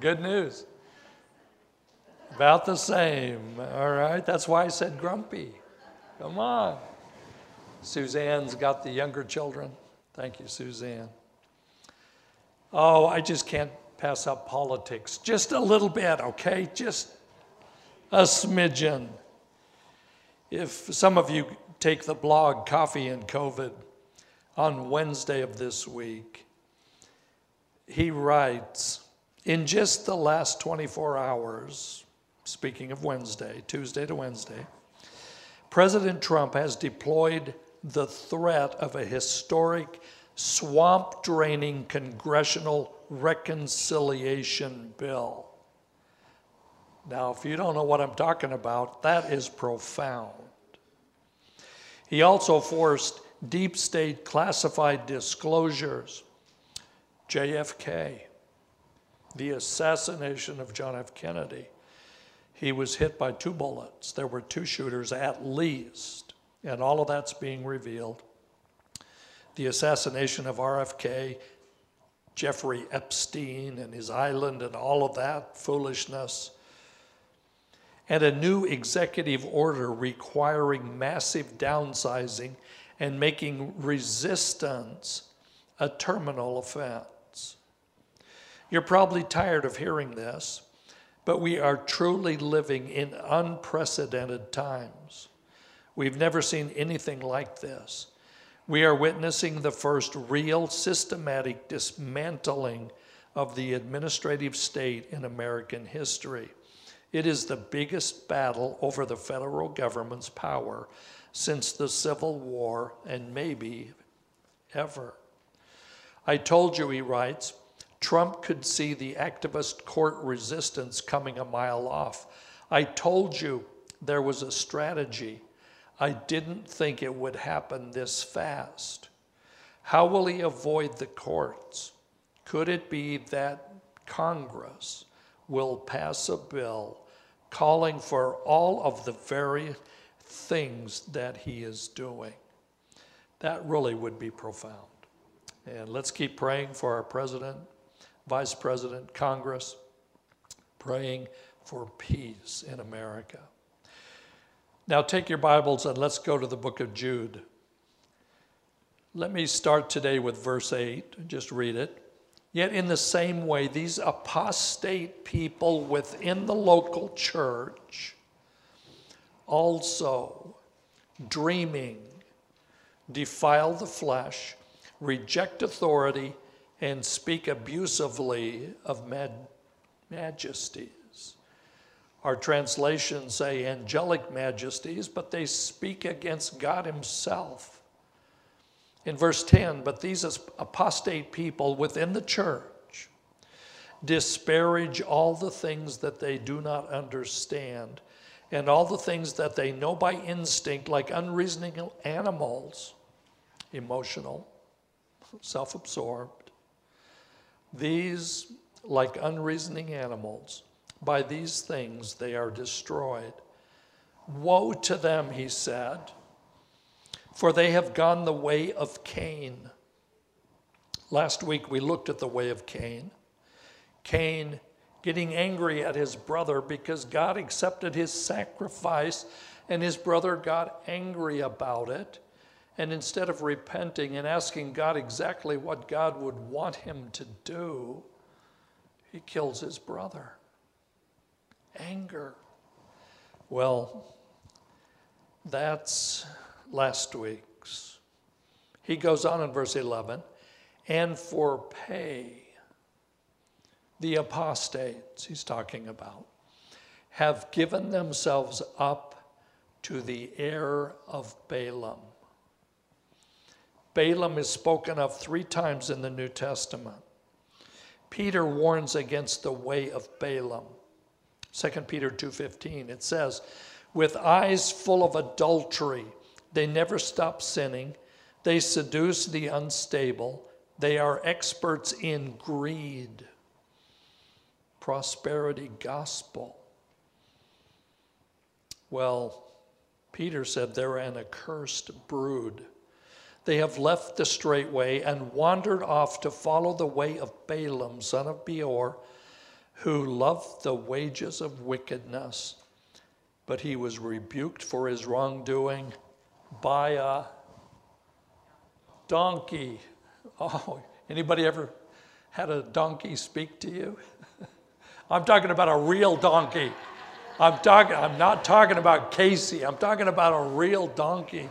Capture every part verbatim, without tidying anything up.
Good news. About the same, all right? That's why I said grumpy. Come on. Suzanne's got the younger children. Thank you, Suzanne. Oh, I just can't pass up politics. Just a little bit, okay? Just a smidgen. If some of you take the blog Coffee and COVID on Wednesday of this week, he writes, in just the last twenty-four hours, speaking of Wednesday, Tuesday to Wednesday, President Trump has deployed the threat of a historic swamp-draining congressional reconciliation bill. Now, if you don't know what I'm talking about, that is profound. He also forced deep state classified disclosures. J F K, the assassination of John F. Kennedy. He was hit by two bullets. There were two shooters at least, and all of that's being revealed. The assassination of R F K, Jeffrey Epstein and his island and all of that foolishness, and a new executive order requiring massive downsizing and making resistance a terminal offense. You're probably tired of hearing this, but we are truly living in unprecedented times. We've never seen anything like this. We are witnessing the first real systematic dismantling of the administrative state in American history. It is the biggest battle over the federal government's power since the Civil War, and maybe ever. I told you, he writes, Trump could see the activist court resistance coming a mile off. I told you there was a strategy. I didn't think it would happen this fast. How will he avoid the courts? Could it be that Congress will pass a bill calling for all of the very things that he is doing? That really would be profound. And let's keep praying for our president, vice president, Congress, praying for peace in America. Now take your Bibles and let's go to the book of Jude. Let me start today with verse eight, just read it. Yet in the same way, these apostate people within the local church also, dreaming, defile the flesh, reject authority, and speak abusively of mad- majesties. Our translations say angelic majesties, but they speak against God himself. In verse ten, but these apostate people within the church disparage all the things that they do not understand and all the things that they know by instinct, like unreasoning animals, emotional, self-absorbed. These, like unreasoning animals, by these things they are destroyed. Woe to them, he said, for they have gone the way of Cain. Last week we looked at the way of Cain. Cain getting angry at his brother because God accepted his sacrifice and his brother got angry about it. And instead of repenting and asking God exactly what God would want him to do, he kills his brother. Anger. Well, that's last week's. He goes on in verse eleven, and for pay, the apostates he's talking about have given themselves up to the heir of Balaam. Balaam is spoken of three times in the New Testament. Peter warns against the way of Balaam. Second Peter two fifteen, it says, with eyes full of adultery, they never stop sinning. They seduce the unstable. They are experts in greed, prosperity gospel. Well, Peter said they're an accursed brood. They have left the straight way and wandered off to follow the way of Balaam, son of Beor, who loved the wages of wickedness, but he was rebuked for his wrongdoing by a donkey. Oh, anybody ever had a donkey speak to you? I'm talking about a real donkey. I'm talking, I'm not talking about Casey. I'm talking about a real donkey.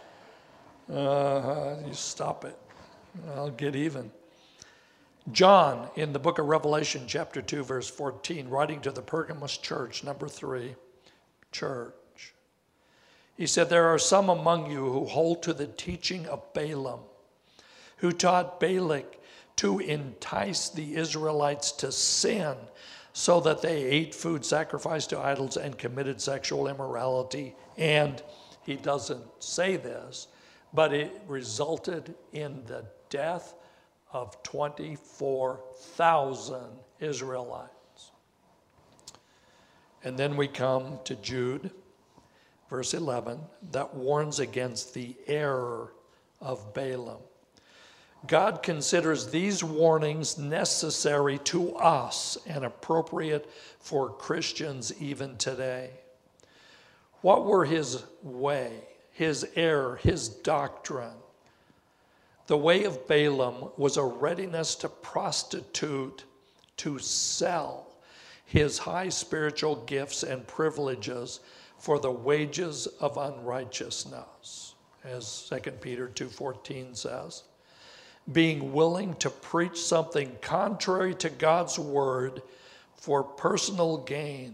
Uh, you stop it. I'll get even. John, in the book of Revelation, chapter two, verse fourteen, writing to the Pergamos church, number three, church. He said, there are some among you who hold to the teaching of Balaam, who taught Balak to entice the Israelites to sin so that they ate food sacrificed to idols and committed sexual immorality. And he doesn't say this, but it resulted in the death of twenty-four thousand Israelites. And then we come to Jude, verse eleven, that warns against the error of Balaam. God considers these warnings necessary to us and appropriate for Christians even today. What were his way, his error, his doctrine? The way of Balaam was a readiness to prostitute, to sell his high spiritual gifts and privileges for the wages of unrighteousness, as Second Peter two fourteen says. Being willing to preach something contrary to God's word for personal gain.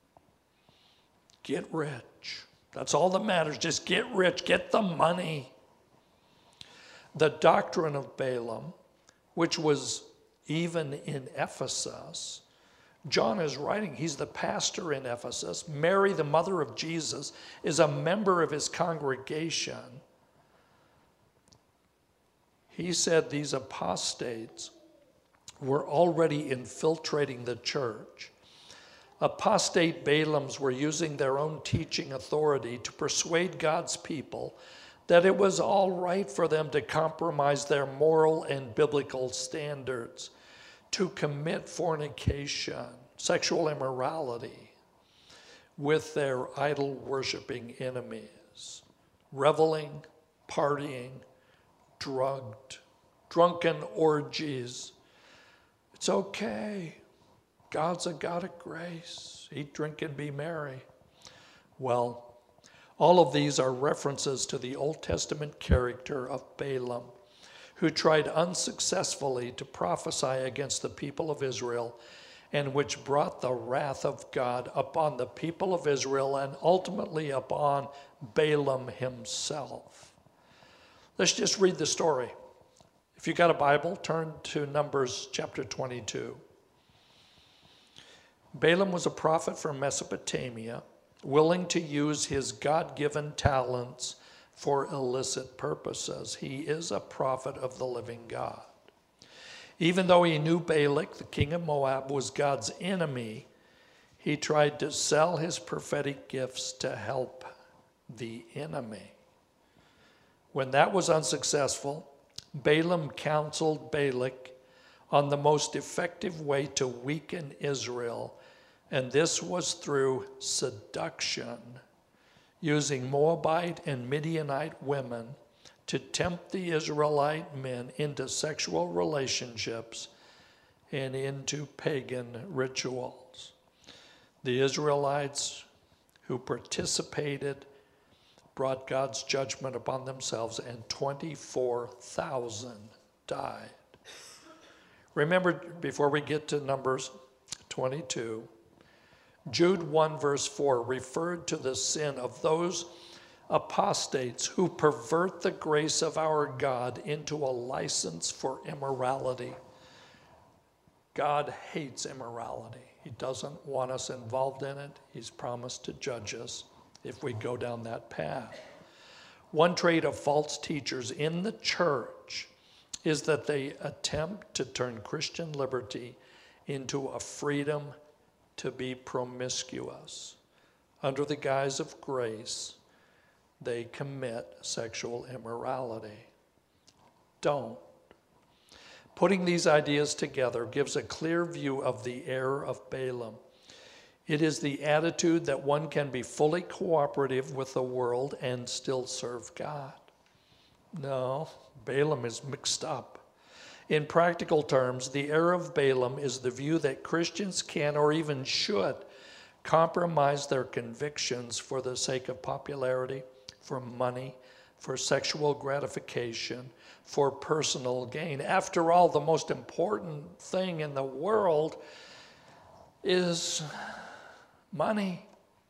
Get rich. That's all that matters. Just get rich. Get the money. The doctrine of Balaam, which was even in Ephesus, John is writing, he's the pastor in Ephesus. Mary, the mother of Jesus, is a member of his congregation. He said these apostates were already infiltrating the church. Apostate Balaams were using their own teaching authority to persuade God's people that it was all right for them to compromise their moral and biblical standards, to commit fornication, sexual immorality with their idol-worshiping enemies, reveling, partying, drugged, drunken orgies. It's okay. God's a God of grace. Eat, drink, and be merry. Well, all of these are references to the Old Testament character of Balaam, who tried unsuccessfully to prophesy against the people of Israel, and which brought the wrath of God upon the people of Israel and ultimately upon Balaam himself. Let's just read the story. If you got a Bible, turn to Numbers chapter twenty-two. Balaam was a prophet from Mesopotamia, willing to use his God-given talents for illicit purposes. He is a prophet of the living God. Even though he knew Balak, the king of Moab, was God's enemy, he tried to sell his prophetic gifts to help the enemy. When that was unsuccessful, Balaam counseled Balak on the most effective way to weaken Israel, and this was through seduction, using Moabite and Midianite women to tempt the Israelite men into sexual relationships and into pagan rituals. The Israelites who participated brought God's judgment upon themselves, and twenty-four thousand died. Remember, before we get to Numbers twenty-two, Jude one verse four referred to the sin of those apostates who pervert the grace of our God into a license for immorality. God hates immorality. He doesn't want us involved in it. He's promised to judge us if we go down that path. One trait of false teachers in the church is that they attempt to turn Christian liberty into a freedom to be promiscuous. Under the guise of grace, they commit sexual immorality. Don't. Putting these ideas together gives a clear view of the error of Balaam. It is the attitude that one can be fully cooperative with the world and still serve God. No, Balaam is mixed up. In practical terms, the error of Balaam is the view that Christians can or even should compromise their convictions for the sake of popularity, for money, for sexual gratification, for personal gain. After all, the most important thing in the world is money.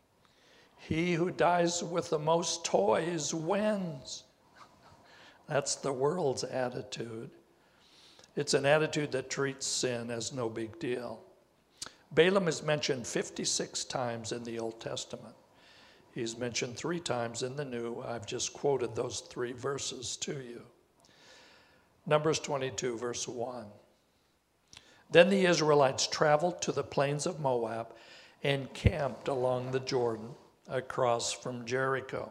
He who dies with the most toys wins. That's the world's attitude. It's an attitude that treats sin as no big deal. Balaam is mentioned fifty-six times in the Old Testament. He's mentioned three times in the New. I've just quoted those three verses to you. Numbers twenty-two, verse one. Then the Israelites traveled to the plains of Moab and camped along the Jordan across from Jericho.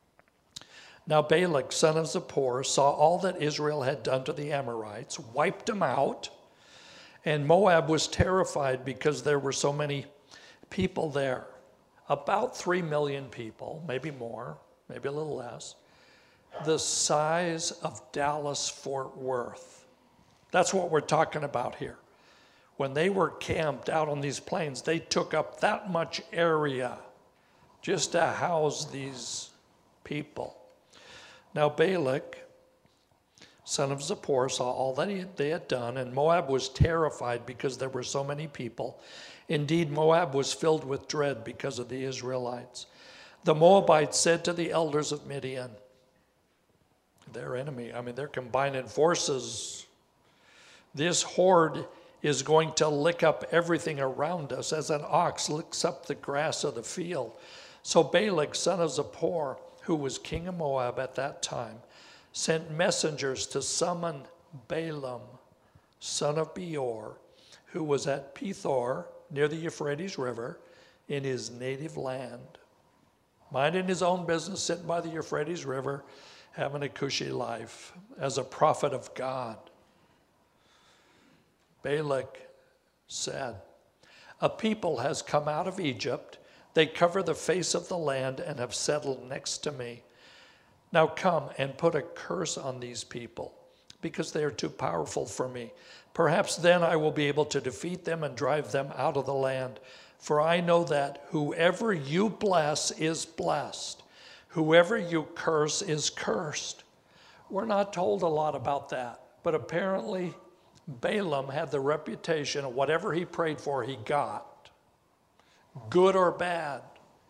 Now Balak, son of Zippor, saw all that Israel had done to the Amorites, wiped them out, and Moab was terrified because there were so many people there. About three million people, maybe more, maybe a little less, the size of Dallas-Fort Worth. That's what we're talking about here. When they were camped out on these plains, they took up that much area just to house these people. Now Balak, son of Zippor, saw all that he, they had done, and Moab was terrified because there were so many people. Indeed, Moab was filled with dread because of the Israelites. The Moabites said to the elders of Midian, their enemy, I mean, they're combining forces. This horde is going to lick up everything around us as an ox licks up the grass of the field. So Balak, son of Zippor, who was king of Moab at that time, sent messengers to summon Balaam, son of Beor, who was at Pethor, near the Euphrates River, in his native land, minding his own business, sitting by the Euphrates River, having a cushy life as a prophet of God. Balak said, "A people has come out of Egypt. They cover the face of the land and have settled next to me. Now come and put a curse on these people, because they are too powerful for me. Perhaps then I will be able to defeat them and drive them out of the land. For I know that whoever you bless is blessed. Whoever you curse is cursed." We're not told a lot about that, but apparently Balaam had the reputation of whatever he prayed for, he got. Good or bad,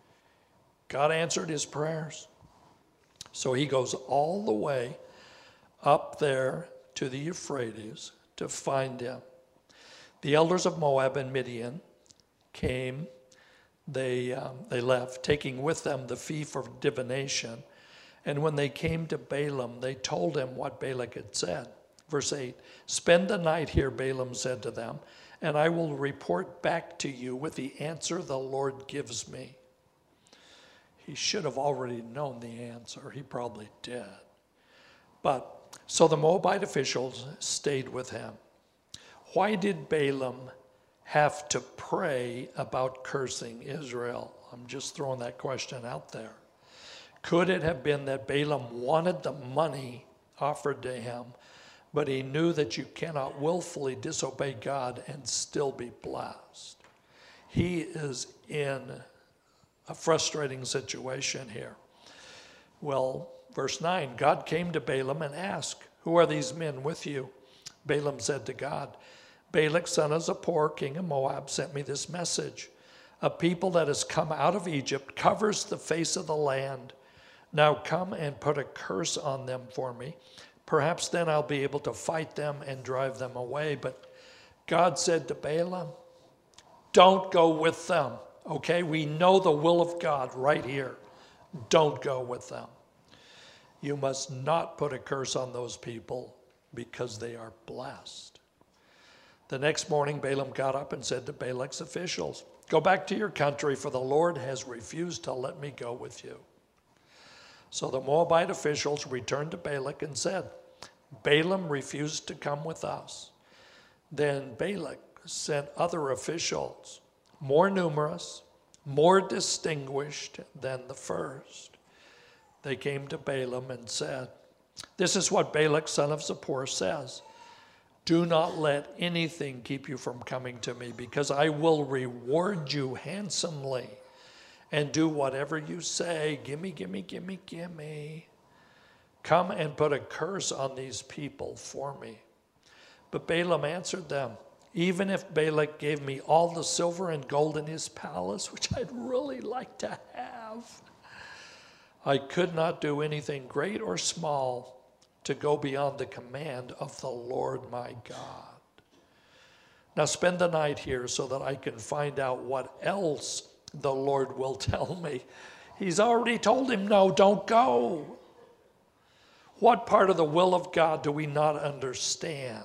God answered his prayers. So he goes all the way up there to the Euphrates to find him. The elders of Moab and Midian came, they, um, they left, taking with them the fee for divination. And when they came to Balaam, they told him what Balak had said. Verse eight, "Spend the night here," Balaam said to them, "and I will report back to you with the answer the Lord gives me." He should have already known the answer. He probably did. But so the Moabite officials stayed with him. Why did Balaam have to pray about cursing Israel? I'm just throwing that question out there. Could it have been that Balaam wanted the money offered to him, but he knew that you cannot willfully disobey God and still be blessed? He is in a frustrating situation here. Well, verse nine, God came to Balaam and asked, "Who are these men with you?" Balaam said to God, "Balak, son of Zippor, king of Moab, sent me this message. A people that has come out of Egypt covers the face of the land. Now come and put a curse on them for me. Perhaps then I'll be able to fight them and drive them away." But God said to Balaam, "Don't go with them." Okay, we know the will of God right here. Don't go with them. You must not put a curse on those people because they are blessed. The next morning, Balaam got up and said to Balak's officials, "Go back to your country, for the Lord has refused to let me go with you." So the Moabite officials returned to Balak and said, "Balaam refused to come with us. Then Balak sent other officials, more numerous, more distinguished than the first. They came to Balaam and said, "This is what Balak, son of Zippor, says. Do not let anything keep you from coming to me, because I will reward you handsomely and do whatever you say. Gimme, gimme, gimme, gimme. Come and put a curse on these people for me." But Balaam answered them, "Even if Balak gave me all the silver and gold in his palace, which I'd really like to have, I could not do anything great or small to go beyond the command of the Lord my God. Now spend the night here so that I can find out what else the Lord will tell me." He's already told him, no, don't go. What part of the will of God do we not understand?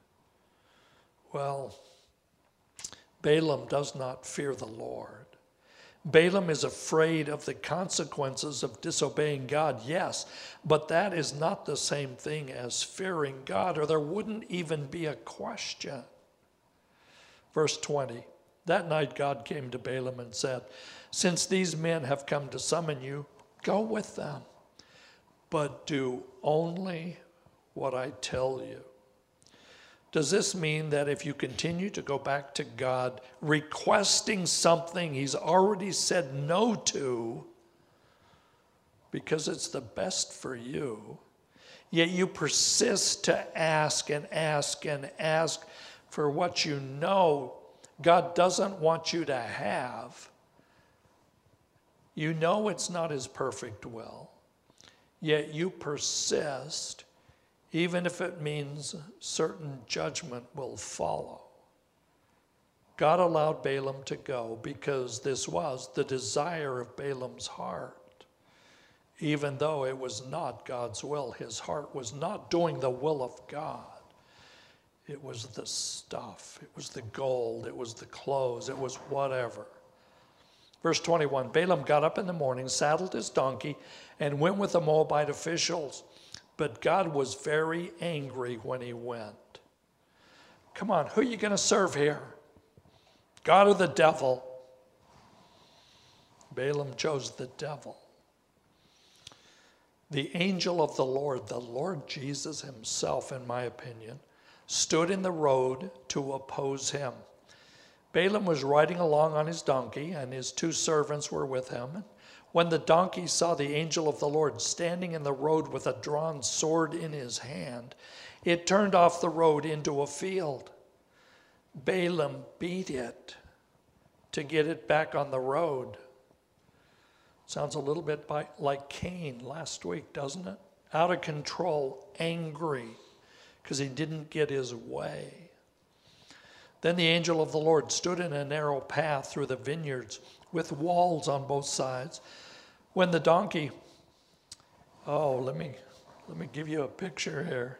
Well, Balaam does not fear the Lord. Balaam is afraid of the consequences of disobeying God, yes, but that is not the same thing as fearing God, or there wouldn't even be a question. Verse twenty, that night God came to Balaam and said, "Since these men have come to summon you, go with them, but do only what I tell you." Does this mean that if you continue to go back to God requesting something he's already said no to because it's the best for you, yet you persist to ask and ask and ask for what you know God doesn't want you to have, you know it's not his perfect will, yet you persist even if it means certain judgment will follow? God allowed Balaam to go because this was the desire of Balaam's heart. Even though it was not God's will, his heart was not doing the will of God. It was the stuff, it was the gold, it was the clothes, it was whatever. Verse twenty-one, Balaam got up in the morning, saddled his donkey, and went with the Moabite officials. But God was very angry when he went. Come on, who are you going to serve here? God or the devil? Balaam chose the devil. The angel of the Lord, the Lord Jesus himself, in my opinion, stood in the road to oppose him. Balaam was riding along on his donkey, and his two servants were with him. When the donkey saw the angel of the Lord standing in the road with a drawn sword in his hand, it turned off the road into a field. Balaam beat it to get it back on the road. Sounds a little bit by, like Cain last week, doesn't it? Out of control, angry, because he didn't get his way. Then the angel of the Lord stood in a narrow path through the vineyards with walls on both sides. When the donkey, oh, let me, let me give you a picture here.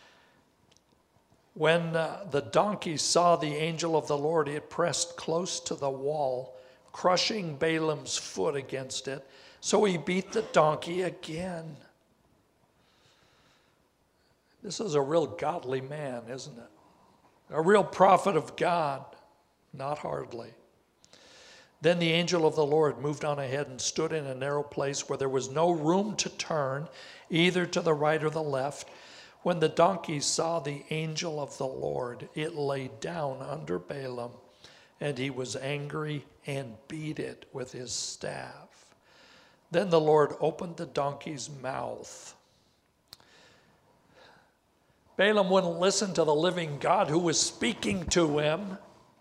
When uh, the donkey saw the angel of the Lord, it pressed close to the wall, crushing Balaam's foot against it. So he beat the donkey again. This is a real godly man, isn't it? A real prophet of God. Not hardly. Then the angel of the Lord moved on ahead and stood in a narrow place where there was no room to turn, either to the right or the left. When the donkey saw the angel of the Lord, it lay down under Balaam, and he was angry and beat it with his staff. Then the Lord opened the donkey's mouth. Balaam wouldn't listen to the living God who was speaking to him.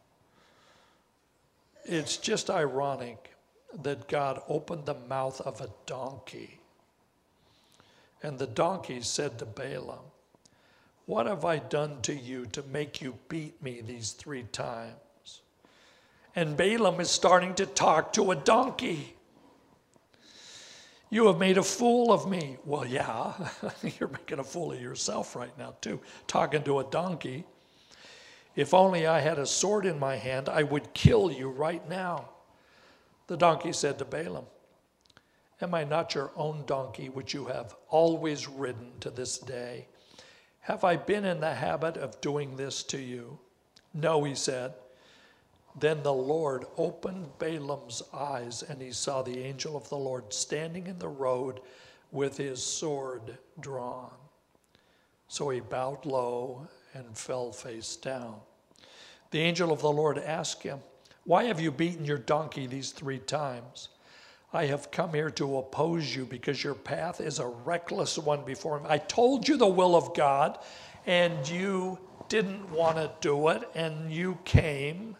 It's just ironic that God opened the mouth of a donkey. And the donkey said to Balaam, "What have I done to you to make you beat me these three times?" And Balaam is starting to talk to a donkey. "You have made a fool of me." Well, yeah, you're making a fool of yourself right now too, talking to a donkey. "If only I had a sword in my hand, I would kill you right now." The donkey said to Balaam, "Am I not your own donkey, which you have always ridden to this day? Have I been in the habit of doing this to you?" No, he said. Then the Lord opened Balaam's eyes, and he saw the angel of the Lord standing in the road with his sword drawn. So he bowed low and fell face down. The angel of the Lord asked him, "Why have you beaten your donkey these three times? I have come here to oppose you because your path is a reckless one before him. I told you the will of God, and you didn't want to do it, and you came.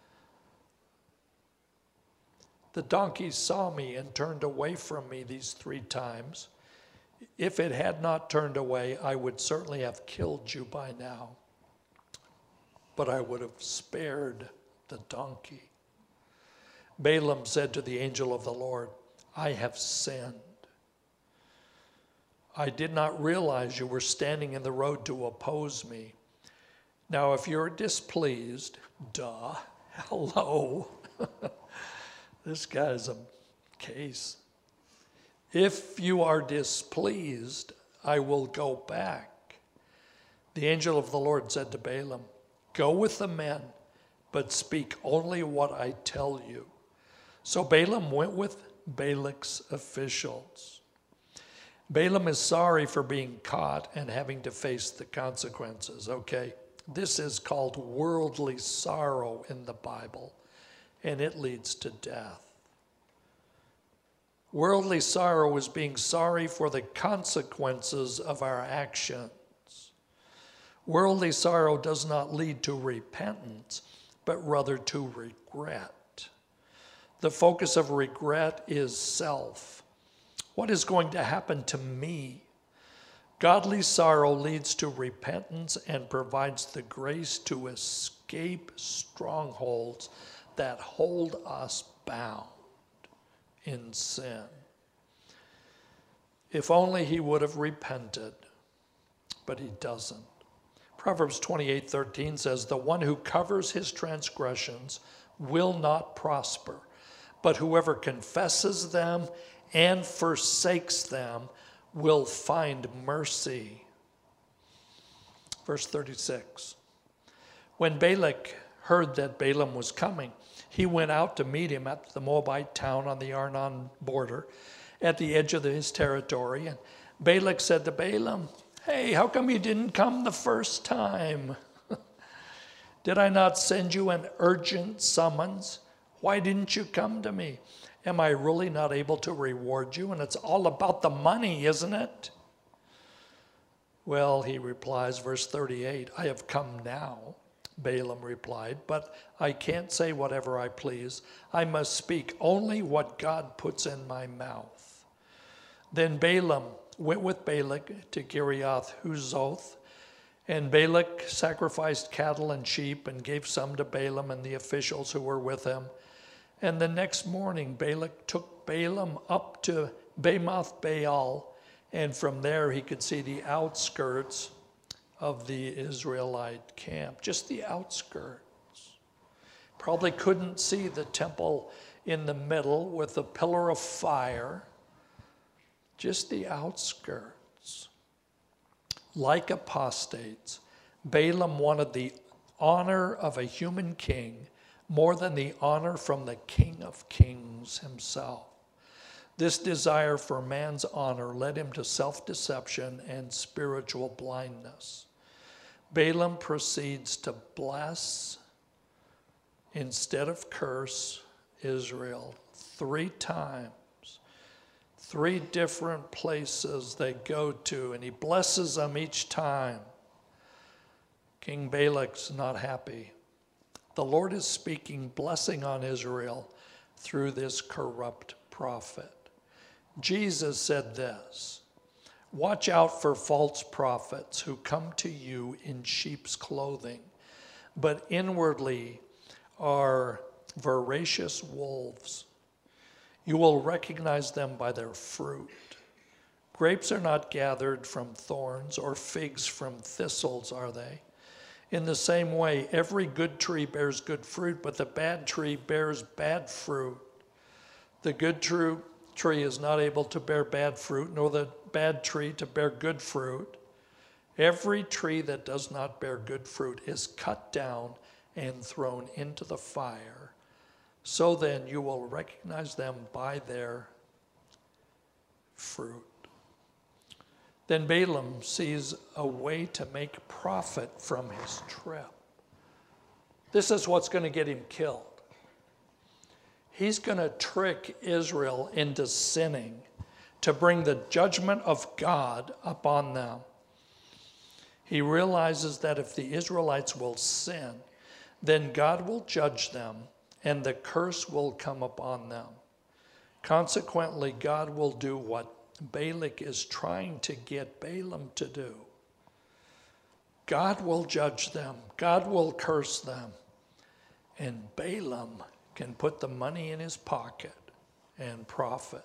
The donkey saw me and turned away from me these three times. If it had not turned away, I would certainly have killed you by now. But I would have spared the donkey." Balaam said to the angel of the Lord, "I have sinned. I did not realize you were standing in the road to oppose me. Now, if you're displeased," duh, hello. This guy's a case. "If you are displeased, I will go back." The angel of the Lord said to Balaam, "Go with the men, but speak only what I tell you." So Balaam went with Balak's officials. Balaam is sorry for being caught and having to face the consequences. Okay, this is called worldly sorrow in the Bible, and it leads to death. Worldly sorrow is being sorry for the consequences of our actions. Worldly sorrow does not lead to repentance, but rather to regret. The focus of regret is self. What is going to happen to me? Godly sorrow leads to repentance and provides the grace to escape strongholds that hold us bound in sin. If only he would have repented, but he doesn't. Proverbs twenty-eight thirteen says, "The one who covers his transgressions will not prosper, but whoever confesses them and forsakes them will find mercy." Verse thirty-six, when Balak heard that Balaam was coming, he went out to meet him at the Moabite town on the Arnon border at the edge of his territory. And Balak said to Balaam, "Hey, how come you didn't come the first time? Did I not send you an urgent summons? Why didn't you come to me? Am I really not able to reward you? And it's all about the money, isn't it?" "Well," he replies, verse thirty-eight, "I have come now." Balaam replied, "But I can't say whatever I please. I must speak only what God puts in my mouth." Then Balaam went with Balak to Kiriath Huzoth, and Balak sacrificed cattle and sheep and gave some to Balaam and the officials who were with him. And the next morning Balak took Balaam up to Bamoth Baal, and from there he could see the outskirts of the Israelite camp, just the outskirts. Probably couldn't see the temple in the middle with the pillar of fire, just the outskirts. Like apostates, Balaam wanted the honor of a human king more than the honor from the King of Kings himself. This desire for man's honor led him to self-deception and spiritual blindness. Balaam proceeds to bless instead of curse Israel three times. Three different places they go to, and he blesses them each time. King Balak's not happy. The Lord is speaking blessing on Israel through this corrupt prophet. Jesus said this, "Watch out for false prophets who come to you in sheep's clothing, but inwardly are voracious wolves. You will recognize them by their fruit. Grapes are not gathered from thorns, or figs from thistles, are they? In the same way, every good tree bears good fruit, but the bad tree bears bad fruit. The good true tree is not able to bear bad fruit, nor the bad tree to bear good fruit. Every tree that does not bear good fruit is cut down and thrown into the fire. So then you will recognize them by their fruit. Then Balaam sees a way to make profit from his trip. This is what's going to get him killed. He's going to trick Israel into sinning to bring the judgment of God upon them. He realizes that if the Israelites will sin, then God will judge them and the curse will come upon them. Consequently, God will do what Balak is trying to get Balaam to do. God will judge them. God will curse them. And Balaam can put the money in his pocket and profit.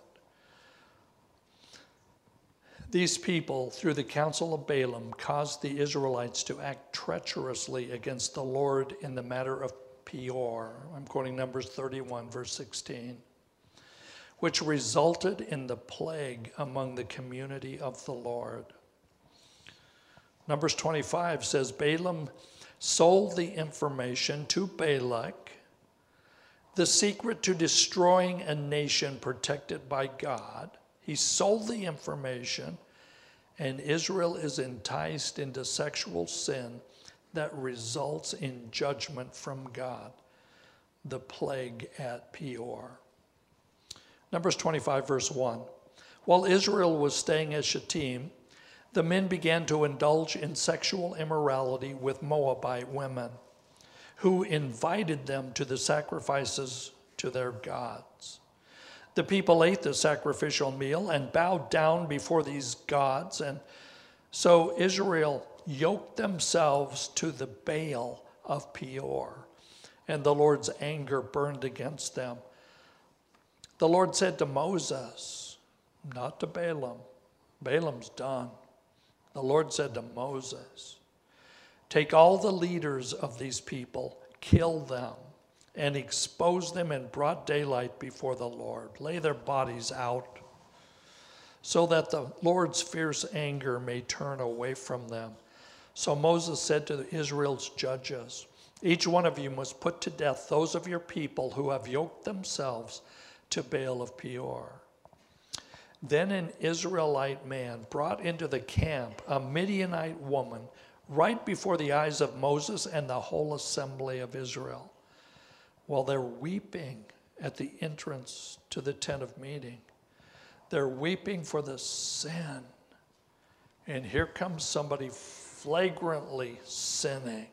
These people, through the counsel of Balaam, caused the Israelites to act treacherously against the Lord in the matter of Peor. I'm quoting Numbers thirty-one, verse sixteen, which resulted in the plague among the community of the Lord. Numbers twenty-five says, Balaam sold the information to Balak, the secret to destroying a nation protected by God. He sold the information, and Israel is enticed into sexual sin that results in judgment from God, the plague at Peor. Numbers twenty-five, verse one. While Israel was staying at Shittim, the men began to indulge in sexual immorality with Moabite women, who invited them to the sacrifices to their gods. The people ate the sacrificial meal and bowed down before these gods, and so Israel yoked themselves to the Baal of Peor, and the Lord's anger burned against them. The Lord said to Moses, not to Balaam, Balaam's done. The Lord said to Moses, take all the leaders of these people, kill them, and expose them in broad daylight before the Lord. Lay their bodies out so that the Lord's fierce anger may turn away from them. So Moses said to Israel's judges, each one of you must put to death those of your people who have yoked themselves to Baal of Peor. Then an Israelite man brought into the camp a Midianite woman right before the eyes of Moses and the whole assembly of Israel, while they're weeping at the entrance to the tent of meeting. They're weeping for the sin. And here comes somebody flagrantly sinning.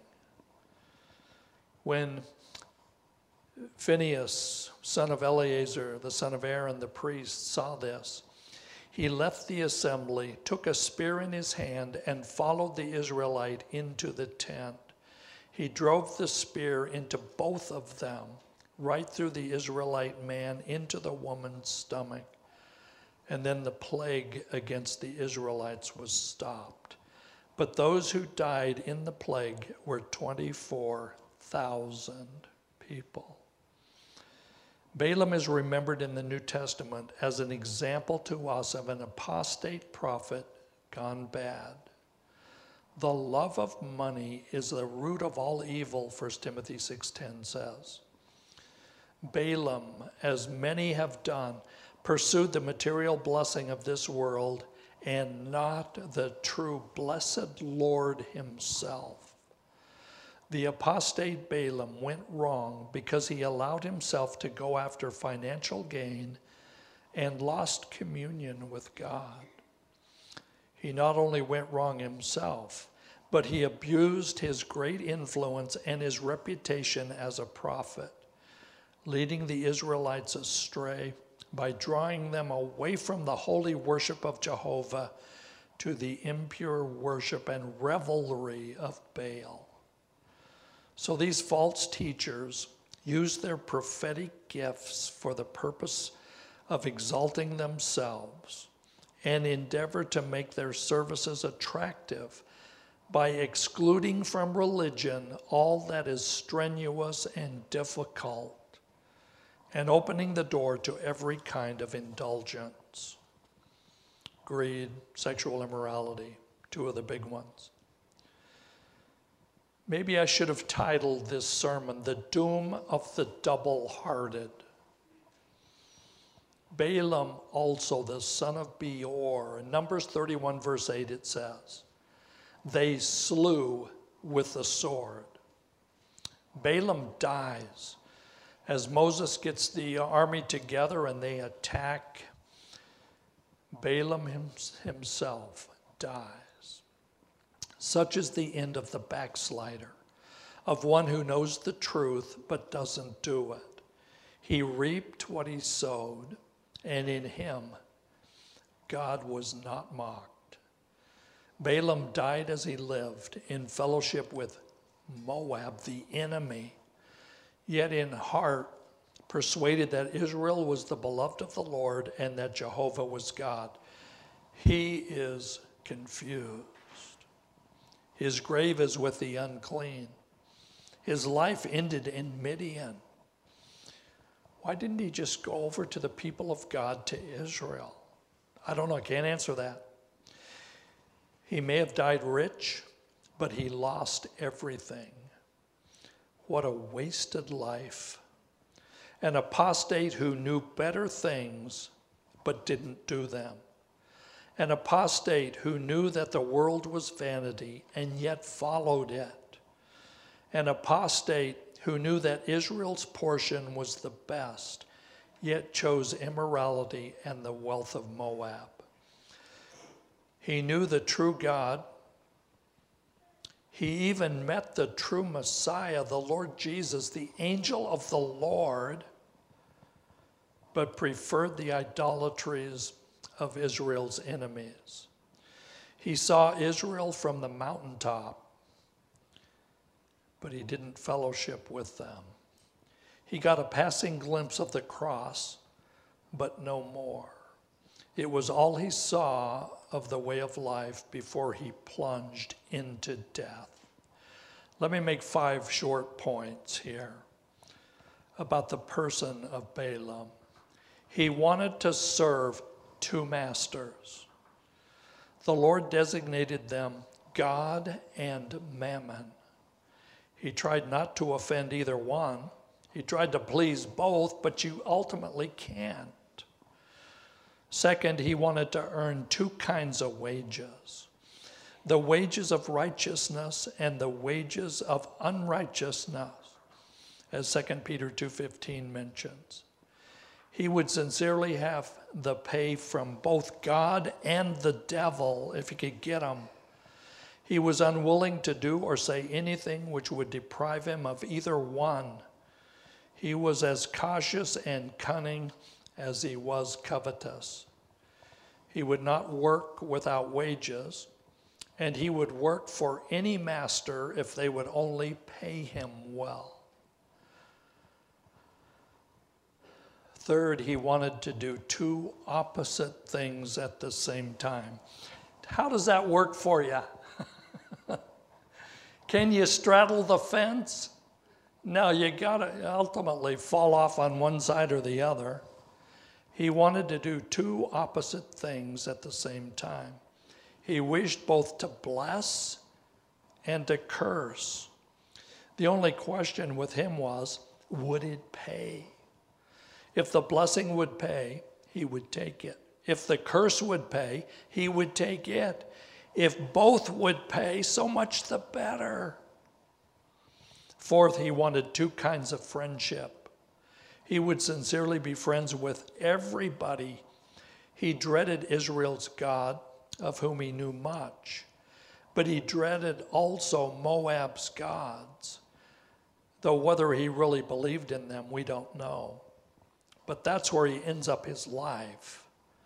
When Phinehas, son of Eleazar, the son of Aaron, the priest, saw this, he left the assembly, took a spear in his hand, and followed the Israelite into the tent. He drove the spear into both of them, right through the Israelite man into the woman's stomach. And then the plague against the Israelites was stopped. But those who died in the plague were twenty-four thousand people. Balaam is remembered in the New Testament as an example to us of an apostate prophet gone bad. The love of money is the root of all evil, First Timothy six ten says. Balaam, as many have done, pursued the material blessing of this world and not the true blessed Lord himself. The apostate Balaam went wrong because he allowed himself to go after financial gain and lost communion with God. He not only went wrong himself, but he abused his great influence and his reputation as a prophet, leading the Israelites astray by drawing them away from the holy worship of Jehovah to the impure worship and revelry of Baal. So these false teachers use their prophetic gifts for the purpose of exalting themselves and endeavor to make their services attractive by excluding from religion all that is strenuous and difficult, and opening the door to every kind of indulgence. Greed, sexual immorality, two of the big ones. Maybe I should have titled this sermon, The Doom of the Double-Hearted. Balaam also, the son of Beor, in Numbers thirty-one verse eight it says, they slew with the sword. Balaam dies as Moses gets the army together and they attack. Balaam himself dies. Such is the end of the backslider, of one who knows the truth but doesn't do it. He reaped what he sowed, and in him God was not mocked. Balaam died as he lived in fellowship with Moab, the enemy, yet in heart persuaded that Israel was the beloved of the Lord and that Jehovah was God. He is confused. His grave is with the unclean. His life ended in Midian. Why didn't he just go over to the people of God, to Israel? I don't know, I can't answer that. He may have died rich, but he lost everything. What a wasted life. An apostate who knew better things, but didn't do them. An apostate who knew that the world was vanity and yet followed it. An apostate who knew that Israel's portion was the best, yet chose immorality and the wealth of Moab. He knew the true God. He even met the true Messiah, the Lord Jesus, the angel of the Lord, but preferred the idolatries of Israel's enemies. He saw Israel from the mountaintop, but he didn't fellowship with them. He got a passing glimpse of the cross, but no more. It was all he saw of the way of life before he plunged into death. Let me make five short points here about the person of Balaam. He wanted to serve two masters. The Lord designated them God and Mammon. He tried not to offend either one. He tried to please both, but you ultimately can't. Second, he wanted to earn two kinds of wages. The wages of righteousness and the wages of unrighteousness, as Second Peter two fifteen mentions. He would sincerely have the pay from both God and the devil if he could get them. He was unwilling to do or say anything which would deprive him of either one. He was as cautious and cunning as he was covetous. He would not work without wages, and he would work for any master if they would only pay him well. Third, he wanted to do two opposite things at the same time. How does that work for you? Can you straddle the fence? No, you gotta ultimately fall off on one side or the other. He wanted to do two opposite things at the same time. He wished both to bless and to curse. The only question with him was, would it pay? If the blessing would pay, he would take it. If the curse would pay, he would take it. If both would pay, so much the better. Fourth, he wanted two kinds of friendship. He would sincerely be friends with everybody. He dreaded Israel's God, of whom he knew much, but he dreaded also Moab's gods, though whether he really believed in them, we don't know. But that's where he ends up his life.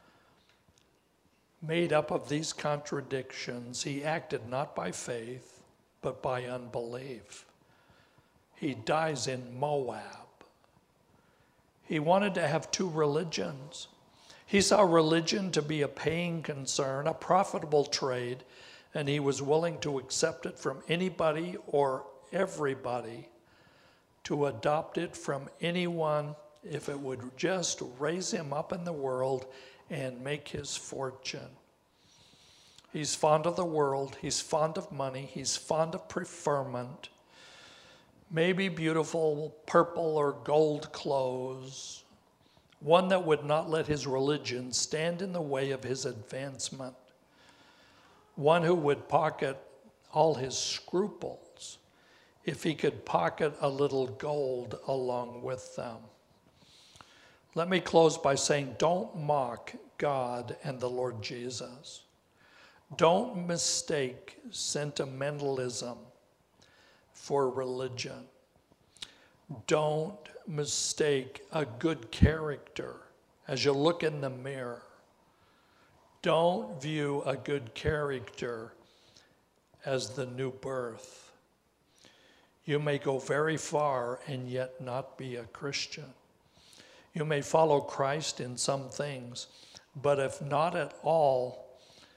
Made up of these contradictions, he acted not by faith, but by unbelief. He dies in Moab. He wanted to have two religions. He saw religion to be a paying concern, a profitable trade, and he was willing to accept it from anybody or everybody, to adopt it from anyone if it would just raise him up in the world and make his fortune. He's fond of the world. He's fond of money. He's fond of preferment. Maybe beautiful purple or gold clothes. One that would not let his religion stand in the way of his advancement. One who would pocket all his scruples if he could pocket a little gold along with them. Let me close by saying, don't mock God and the Lord Jesus. Don't mistake sentimentalism for religion. Don't mistake a good character as you look in the mirror. Don't view a good character as the new birth. You may go very far and yet not be a Christian. You may follow Christ in some things, but if not at all,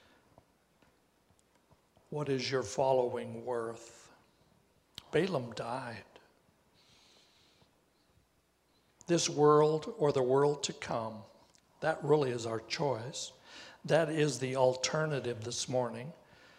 what is your following worth? Balaam died. This world or the world to come, that really is our choice. That is the alternative this morning.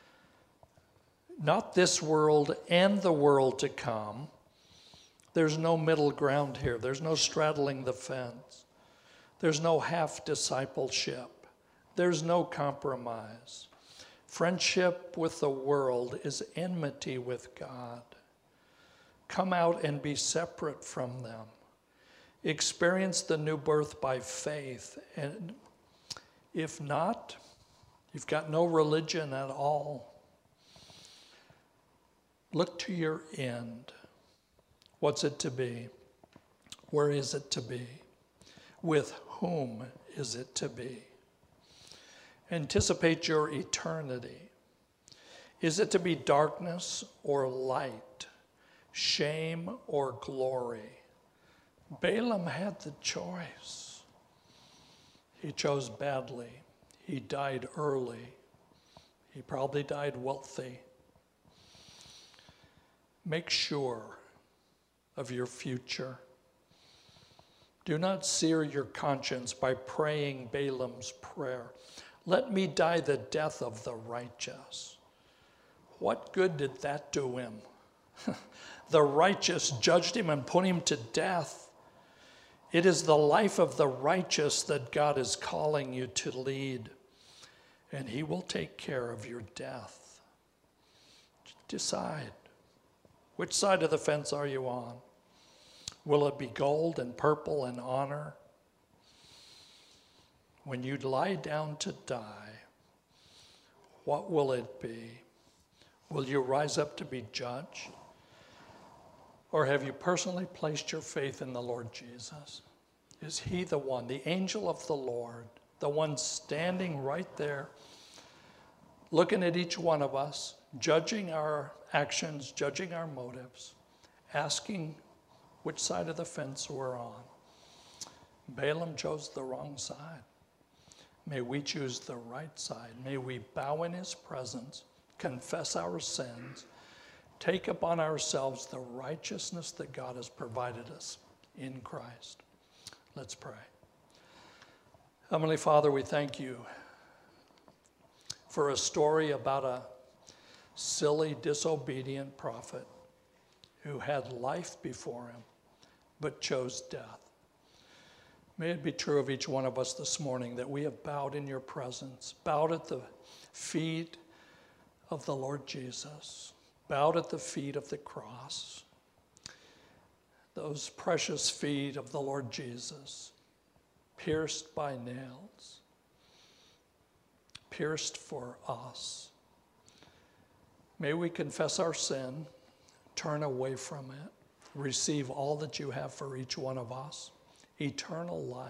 Not this world and the world to come. There's no middle ground here. There's no straddling the fence. There's no half discipleship. There's no compromise. Friendship with the world is enmity with God. Come out and be separate from them. Experience the new birth by faith. And if not, you've got no religion at all. Look to your end. What's it to be? Where is it to be? With whom is it to be? Anticipate your eternity. Is it to be darkness or light? Shame or glory? Balaam had the choice. He chose badly. He died early. He probably died wealthy. Make sure of your future. Do not sear your conscience by praying Balaam's prayer. Let me die the death of the righteous. What good did that do him? The righteous judged him and put him to death. It is the life of the righteous that God is calling you to lead, and he will take care of your death. Decide. Which side of the fence are you on? Will it be gold and purple and honor? When you lie down to die, what will it be? Will you rise up to be judged? Or have you personally placed your faith in the Lord Jesus? Is he the one, the angel of the Lord, the one standing right there, looking at each one of us, judging our actions, judging our motives, asking which side of the fence we're on? Balaam chose the wrong side. May we choose the right side. May we bow in his presence, confess our sins, take upon ourselves the righteousness that God has provided us in Christ. Let's pray. Heavenly Father, we thank you for a story about a silly, disobedient prophet who had life before him but chose death. May it be true of each one of us this morning that we have bowed in your presence, bowed at the feet of the Lord Jesus, bowed at the feet of the cross, those precious feet of the Lord Jesus, pierced by nails, pierced for us. May we confess our sin, turn away from it, receive all that you have for each one of us, eternal life.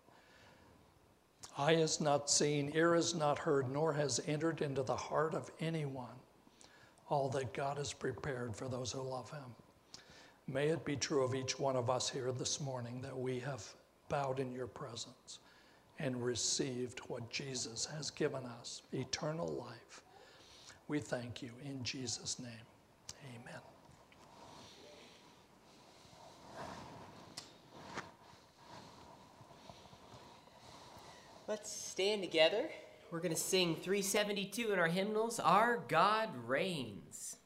Eye has not seen, ear has not heard, nor has entered into the heart of anyone all that God has prepared for those who love him. May it be true of each one of us here this morning that we have bowed in your presence and received what Jesus has given us, eternal life. We thank you in Jesus' name. Amen. Let's stand together We're going to sing three seventy-two in our hymnals, Our God Reigns.